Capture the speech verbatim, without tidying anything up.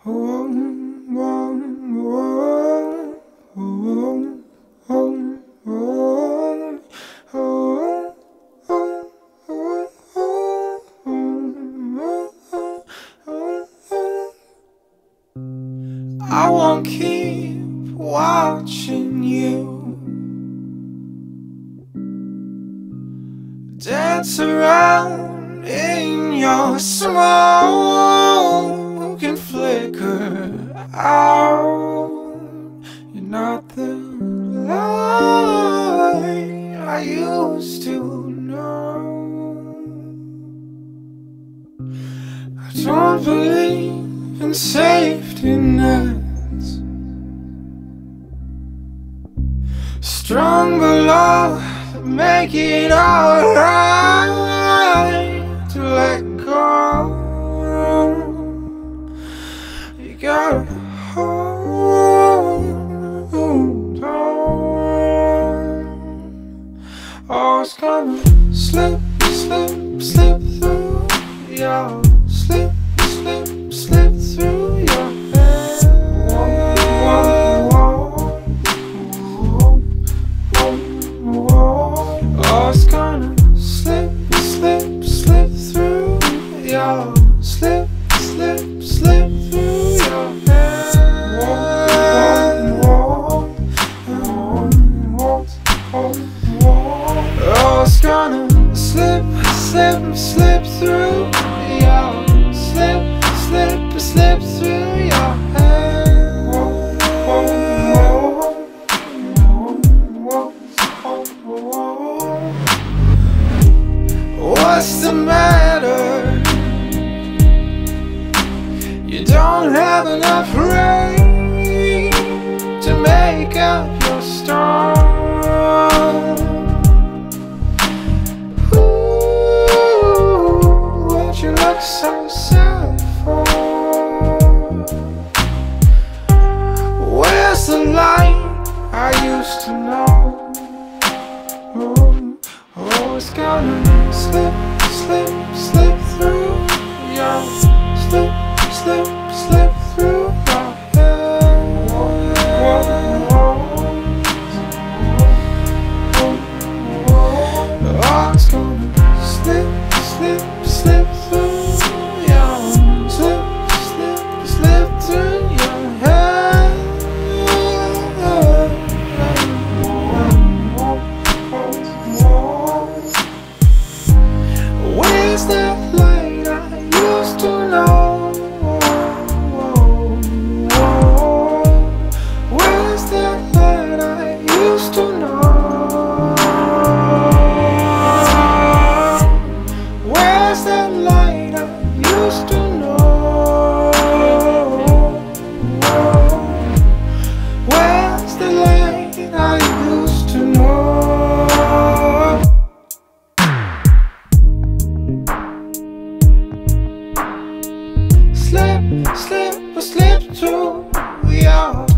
I won't keep watching you dance around in your smoke and flicker out. You're not the light I used to know. I don't believe in safety nets. Stronger love to make it alright to let go. You gotta hold on. Oh, it's gonna slip, slip, slip through your slip, slip, slip through your head. Oh, it's gonna slip, slip, slip through your slip, slip, slip through your head. Oh, it's gonna slip, slip, slip through your slip, slip, slip through your head. What's the matter? You don't have enough rain to make up your storm. Ooh, what you look so sad for? Where's the light I used to know? Oh, oh, it's gonna slip, slip, slip through your slip, slip, slip through your head. Oh, it's gonna slip, slip, slip through your slip, slip, slip through your head. Where's that light I used to know? Where's that light I used to know? Where's that light I used to know? Where's the light I used to know? Slip, slip, slip through your